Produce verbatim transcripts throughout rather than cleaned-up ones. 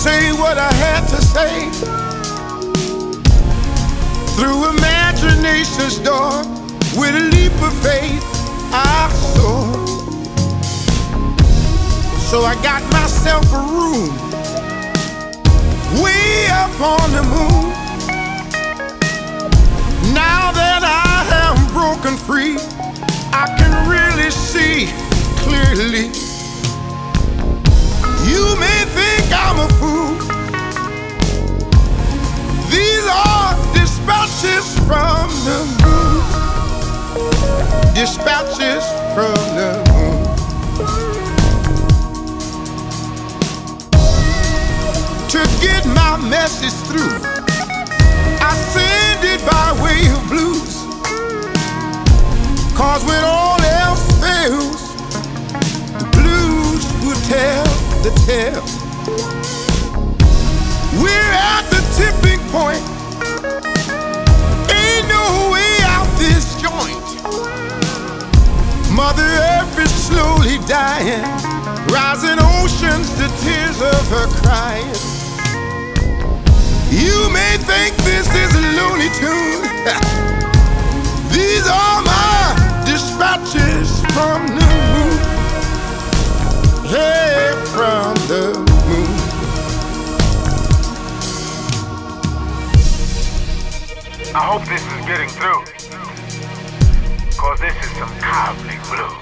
say what I had to say. Through imagination's door, with a leap of faith, I soar. So I got myself a room way up on the moon. Now that I am broken free, I can really see clearly. You may think I'm a fool. These are dispatches from the moon. Dispatches from the moon. To get my message through, I send it by way of blues. Cause when all else fails, the blues will tell the tale. We're at the tipping point. Ain't no way out this joint. Mother Earth is slowly dying, rising oceans, the tears of her crying. You may think this is a Looney Tune. These are my dispatches from the moon. Hey, from the moon. I hope this is getting through, cause this is some cowboy blues.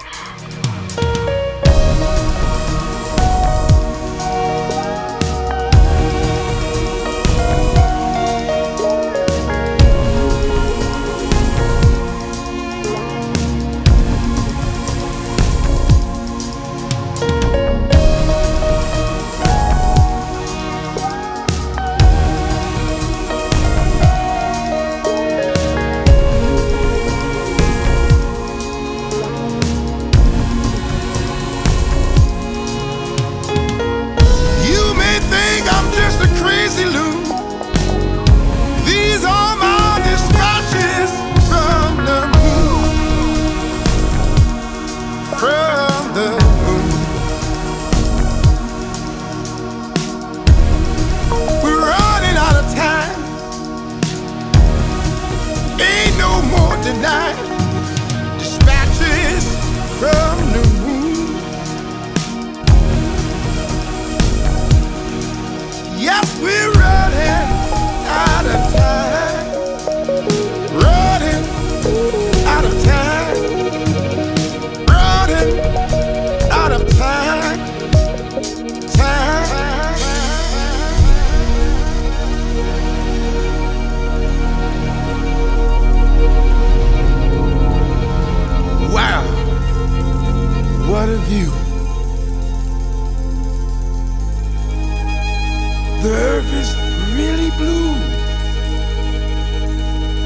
Dispatches from the moon. Yes, we're running out of time. Running out of time. Running out of time. Time. Wow, what a view. The earth is really blue.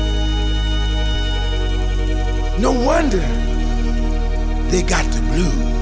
No wonder they got the blues.